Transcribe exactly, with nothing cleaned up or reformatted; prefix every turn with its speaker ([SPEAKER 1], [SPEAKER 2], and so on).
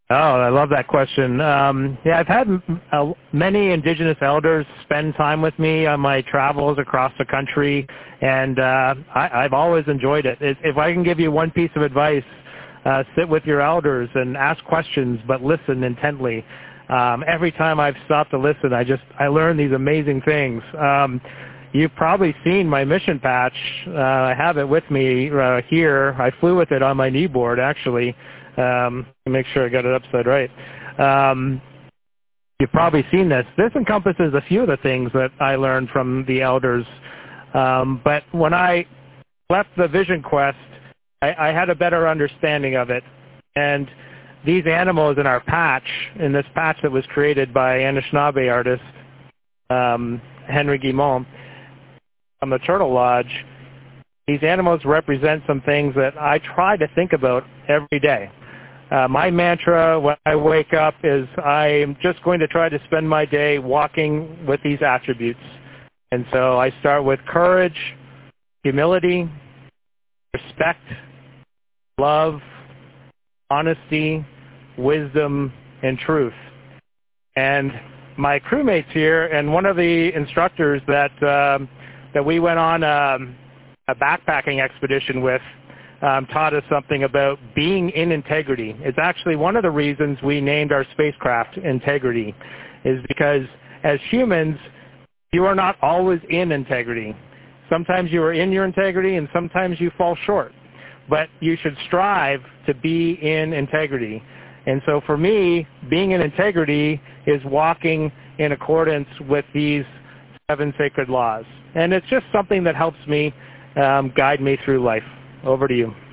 [SPEAKER 1] Oh, I love that question. Um, yeah, I've had uh, many Indigenous elders spend time with me on my travels across the country, and uh, I, I've always enjoyed it. If I can give you one piece of advice, uh, sit with your elders and ask questions, but listen intently. Um, every time I've stopped to listen, I just I learn these amazing things. Um, you've probably seen my mission patch. Uh, I have it with me uh, here. I flew with it on my kneeboard, actually. Um, make sure I got it upside right. Um, you've probably seen this. This encompasses a few of the things that I learned from the elders. Um, but when I left the Vision Quest, I, I had a better understanding of it. And these animals in our patch, in this patch that was created by Anishinaabe artist um, Henry Guimont from the Turtle Lodge, these animals represent some things that I try to think about every day. Uh, my mantra when I wake up is I'm just going to try to spend my day walking with these attributes. And so I start with courage, humility, respect, love, honesty, wisdom, and truth. And my crewmates here and one of the instructors that, um, that we went on um, a backpacking expedition with Um, taught us something about being in integrity. It's actually one of the reasons we named our spacecraft Integrity, is because as humans, you are not always in integrity. Sometimes you are in your integrity and sometimes you fall short. But you should strive to be in integrity. And so for me, being in integrity is walking in accordance with these seven sacred laws. And it's just something that helps me um, guide me through life. Over to you.